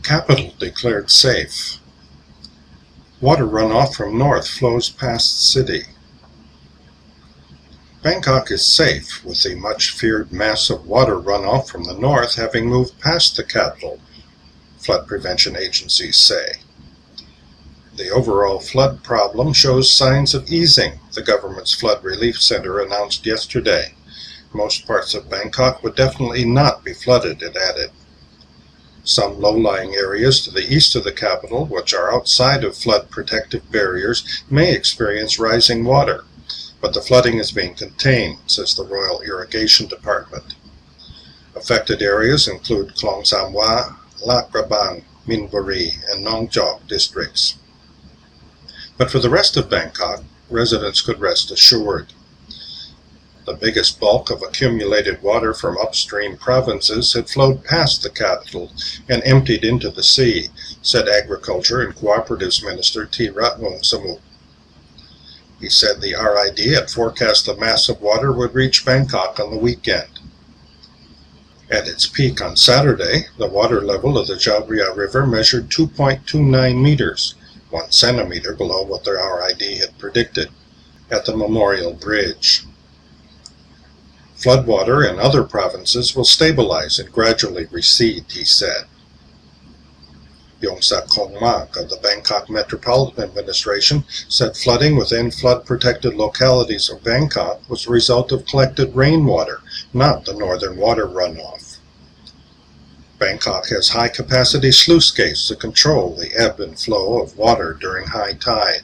Capital declared safe. Water runoff from north flows past city. Bangkok is safe, with the much-feared mass of water runoff from the north having moved past the capital, flood prevention agencies say. The overall flood problem shows signs of easing, the government's flood relief center announced yesterday. Most parts of Bangkok would definitely not be flooded, it added. Some low-lying areas to the east of the capital, which are outside of flood protective barriers, may experience rising water, but the flooding is being contained, says the Royal Irrigation Department. Affected areas include Klong Samwa, La Krabang, Minburi, and Nong Jok districts. But for the rest of Bangkok, residents could rest assured. The biggest bulk of accumulated water from upstream provinces had flowed past the capital and emptied into the sea, said Agriculture and Cooperatives Minister Tirat Wongsamuk. He said the RID had forecast the mass of water would reach Bangkok on the weekend. At its peak on Saturday, the water level of the Chao Phraya River measured 2.29 meters, 1 centimeter below what the RID had predicted, at the Memorial Bridge. Floodwater in other provinces will stabilize and gradually recede, he said. Yongsak Kongmak of the Bangkok Metropolitan Administration said flooding within flood-protected localities of Bangkok was a result of collected rainwater, not the northern water runoff. Bangkok has high-capacity sluice gates to control the ebb and flow of water during high tide.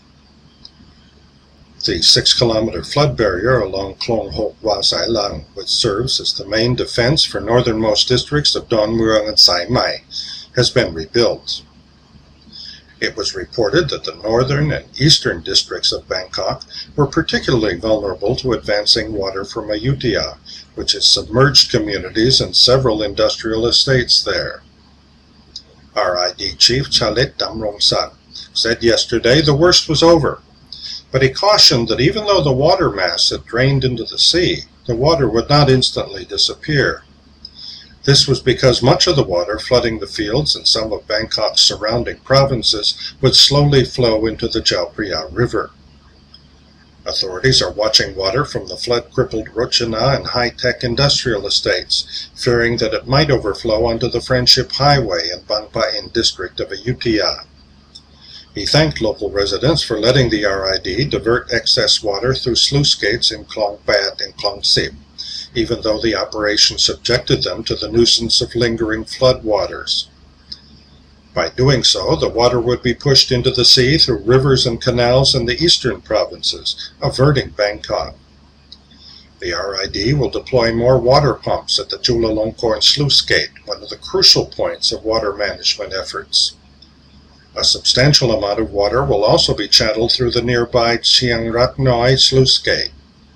The 6-kilometer flood barrier along Klong Hok Wa Sai Lang, which serves as the main defense for northernmost districts of Don Mueang and Sai Mai, has been rebuilt. It was reported that the northern and eastern districts of Bangkok were particularly vulnerable to advancing water from Ayutthaya, which has submerged communities and several industrial estates there. RID Chief Chalit Damrongsak said yesterday the worst was over, but he cautioned that even though the water mass had drained into the sea, the water would not instantly disappear. This was because much of the water flooding the fields and some of Bangkok's surrounding provinces would slowly flow into the Chao Phraya River. Authorities are watching water from the flood-crippled Rochina and high-tech industrial estates, fearing that it might overflow onto the Friendship Highway in Bang Pa-in district of Ayutthaya. He thanked local residents for letting the RID divert excess water through sluice gates in Klong Pat and Klong Sip, even though the operation subjected them to the nuisance of lingering flood waters. By doing so, the water would be pushed into the sea through rivers and canals in the eastern provinces, averting Bangkok. The RID will deploy more water pumps at the Chulalongkorn Sluice Gate, one of the crucial points of water management efforts. A substantial amount of water will also be channeled through the nearby Chiang Rat Noi Sluice Gate.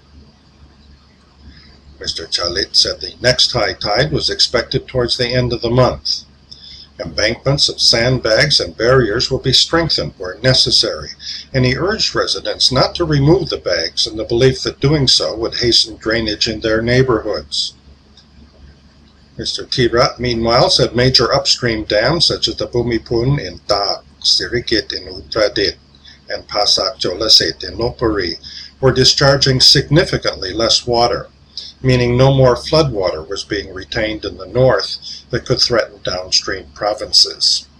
Mr. Chalit said the next high tide was expected towards the end of the month. Embankments of sandbags and barriers will be strengthened where necessary, and he urged residents not to remove the bags in the belief that doing so would hasten drainage in their neighborhoods. Mr. Tirat, meanwhile, said major upstream dams such as the Bumipun in Tak, Sirikit in Uttradit, and Pasak Jolasit in Lopburi were discharging significantly less water, meaning no more floodwater was being retained in the north that could threaten downstream provinces.